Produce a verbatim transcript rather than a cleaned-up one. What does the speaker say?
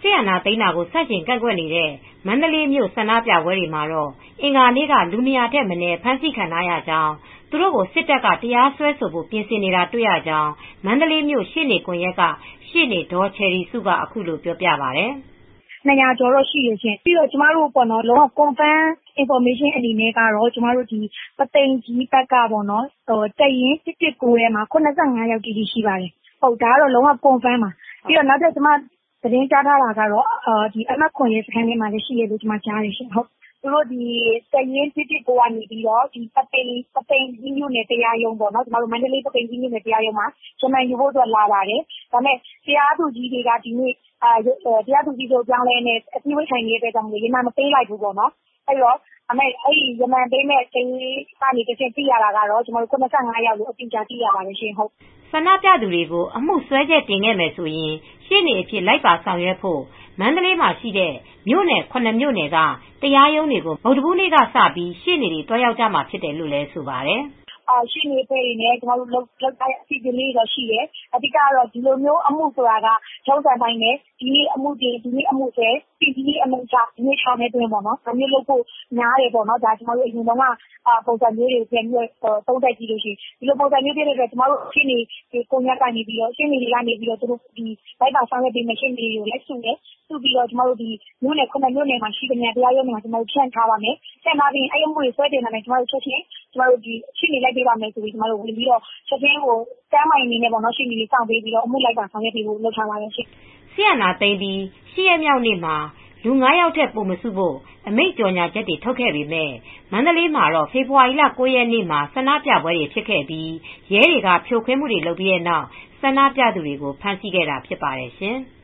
စစ်အာဏာသိမ်းတာကိုဆန့်ကျင်ကန့်ကွက်နေတဲ့မန္တလေးမြို့ဆန္ဒပြပွဲတွေမှာတော့အင်္ဂါနေ့ကလူနေရာထက်မနည်းဖမ်းဆီးခံထားရကြောင်းသူတို့ကိုစစ်တပ်ကတရားစွဲဆိုဖို့ပြင်ဆင်နေတာတွေ့ရကြောင်းမန္တလေးမြို့ရှေ့နေကွန်ရက်ကရှေ့နေဒေါ်ချယ်ရီစုကအခုလိုပြောပြပါတယ်။နှစ်ရာကျော်တော့ရှိရချင်းပြီးတော့ကျမတို့ပေါ့နော်လုံးဝ confirm information အနေနဲ့ကတော့ကျမတို့ဒီပသိမ်ကြီးဘက်ကပေါ့နော်ဟိုတရင်တစ်တစ်ကိုထဲမှာခုနှစ်ဆယ့်ငါးယောက်တိတိရှိပါတယ်။ဟုတ်ဒါကတော့လုံးဝ confirm ပါပြီးတော့နောက်ထပ်ကျမသတင်းကြားထားတာကတော့ဒီအမတ်ခွန်ရဲစခန်းထဲမှာလည်းရှိရလို့ကျမကြားရရှင်ဟုတ်သူတို့ဒီတရင်တစ်တစ်ကိုကနေပြီးတော့ဒီပသိမ်ပသိမ်ကြီးမြို့နယ်တရားရုံးပေါ့နော်ကျမတို့မန္တလေးပသိမ်ကြီးမြို့နယ်တရားရုံးမှာဂျမန်ယူဖို့အတွက်လာပါတယ်ဒါပေမဲ့တရားသူကြီးတွေကဒီနေ့အဲတရားသူကြီးတို့ပြောင်းလဲနေအပြည့်ဝထိုင်နေတဲ့အတွက်ကြောင့်ရေမမပေးလိုက်ဘူးပေါ့နော်အဲ့တော့အမေအဲ့ဒီရမန်ပေးမဲ့တင်းကနေတစ်ချက်ပြရတာကတော့ကျွန်တော်တို့ခုနှစ်ဆယ့်ငါးယောက်လို့အပြင်ကြားသိရပါတယ်ရှင်ဟုတ်ဆန္ဒပြသူတွေကိုအမှုဆွဲချက်တင်ခဲ့မယ်ဆိုရင်ရှေ့နေအဖြစ်လိုက်ပါဆောင်ရွက်ဖို့မန္တလေးမှာရှိတဲ့မြို့နယ်ခုနှစ်မြို့နယ်ကတရားရုံးတွေကိုဗုဒ္ဓဘူးနေ့ကစပြီးရှေ့နေတွေတွားရောက်ကြမှာဖြစ်တယ်လို့လည်းဆိုပါတယ်အာရှိနေပေနေကျွန်တော်တို့လောက်လောက်တဲ့အစီအစဉ်လေးတော့ရှိတယ်အဓိကတော့ဒီလိုမျိုးအမှုဆိုတာကထုံးစံတိုင်းနဲ့ဒီနေ့အမှုတွေဒီနေ့အမှုတွေဒီဒီနေ့အမှုချဒီနေ့ချနေတွင်ပေါ့နော်ဒါမျိုးလုပ်ဖို့များတယ်ပေါ့နော်ဒါကျွန်တော်တို့အရင်တော့ကပုံစံမျိုးတွေပြန်ပြီးသုံးသပ်ကြည့်လို့ရှိရင်ဒီလိုပုံစံမျိုးတွေတဲ့ကျွန်တော်တို့ရှင်းနေဒီကိုညက်ကနေပြီးတော့ရှင်းနေတွေကနေပြီးတော့သူတို့ဒီလိုက်ပါဆောင်ရွက်ပေးမယ့်ရှင်းနေတွေကိုလိုက်စုတယ်စုပြီးတော့ကျွန်တော်တို့ဒီမြို့နယ်ခုနှစ်မြို့နယ်မှာရှိတဲ့နေရာတရားရုံးတွေမှာကျွန်တော်တို့ဖြန့်ထားပါမယ်ဖြန့်ထားပြီးအဲ့အမှုတွေဆွဲတင်တယ်ကျွန်တော်တို့ချက်ချင်းကျွန်တော်တို့ဒီရှင်းနေလိုက်ပေးပါမယ်ဆိုပြီးကျွန်တော်တို့ဝင်ပြီးတော့ချက်ချင်းကိုတမ်းမိုင်နေနဲ့ပေါ့နော်ရှင်းနေလေးစောင့်ပေးပြီးတော့အမှုလိုက်ပါဆောင်ရွက်ပေးဖို့လုပ်ထားပါတယ်ရှင်းဆီယနာသိန်းပြီးရှစ်ရက်မြောက်နေ့မှာလူငါးယောက်ထက်ပိုမစုဖို့အမိန့်ကြော်ညာချက်တွေထုတ်ခဲ့ပေမဲ့မန္တလေးမှာတော့ဖေဖော်ဝါရီလကိုးရက်နေ့မှာဆန္ဒပြပွဲတွေဖြစ်ခဲ့ပြီးရဲတွေကဖြိုခွင်းမှုတွေလုပ်ပြီးတဲ့နောက်ဆန္ဒပြသူတွေကိုဖမ်းဆီးခဲ့တာဖြစ်ပါတယ်ရှင်။